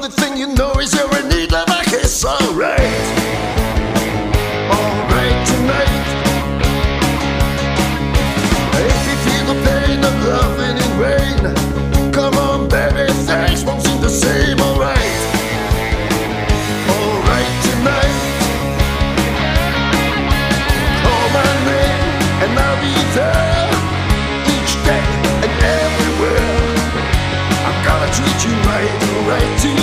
thing you know is you're in need of a kiss. Alright tonight. If you feel the pain of loving in vain, come on baby, things won't seem the same. Alright tonight. Call my name and I'll be there each day and everywhere. I'm gonna treat you right tonight.